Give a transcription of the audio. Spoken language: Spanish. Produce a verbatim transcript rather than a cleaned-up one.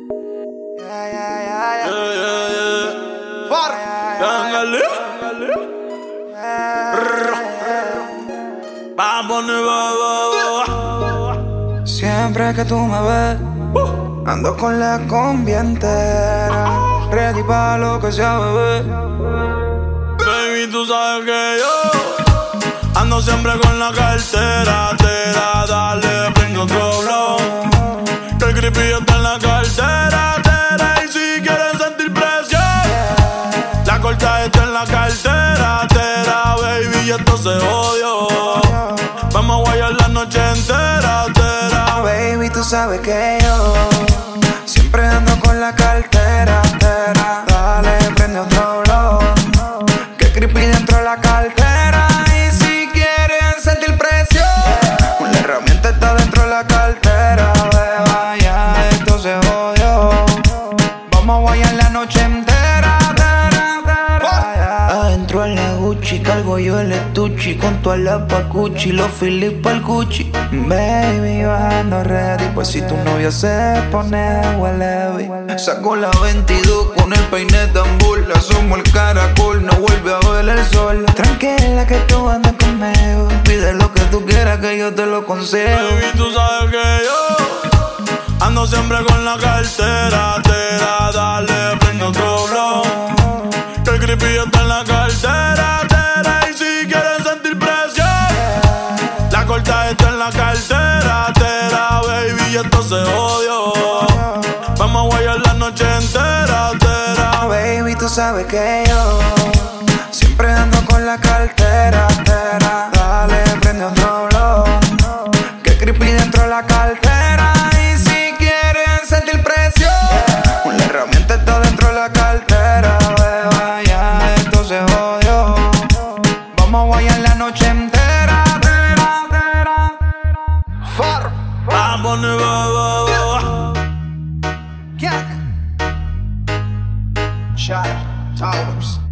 Yeah, yeah, yeah, yeah. Yeah, yeah, yeah. Far. Dángale. Vamos, nuevo. Siempre que tú me ves, ando con la combi entera, ready pa' lo que sea, bebé. Baby, tú sabes que yo ando siempre con la cartera. Tera, dale, prende otro blow. Que el creepy está en la cartera. Tera, y si quieres sentir presión, la corta está en la cartera. Tera, baby, y esto se odió. Vamos a guayar la noche entera. Tera, Baby, tú sabes que yo siempre ando con la cartera, tera. Dale, prende otro blow. Que creepy dentro de la cartera. Y si quieren sentir presión, una herramienta está dentro de la cartera. Beba, ya esto se jodió. Vamos a guayar la noche entera, tera, tera, ya. Adentro en la Gucci, cargo yo el estuchi. Con toda la pacuchi, los Phillips pa'l Gucci. Baby, bajando ready, pues si tu novio se pone heavy. Saco la veintidós con el peine tambor. Le asomo el caracol, no vuelve a ver el sol. Tranquila que tú andas conmigo. Pide lo que tú quieras que yo te lo concedo. baby, tú sabes que yo ando siempre con la cartera. Tera, dale, prende otro blow. Que el creepy está en la cartera. Tera, y si quieres sentir presión, la corta está en la cartera. Tera, baby, y esto se odió. Vamos a guayar la noche entera. Tera, Baby, tú sabes que yo siempre ando con la cartera, tera. Dale, prende otro blow. Que creepy dentro de la cartera. Y si quieren sentir presión, una herramienta está dentro de la cartera. Beba, ya esto se jodió. Vamos a guayar la noche entera, tera, tera. Far. vamos, nuevo. Shadow Towers.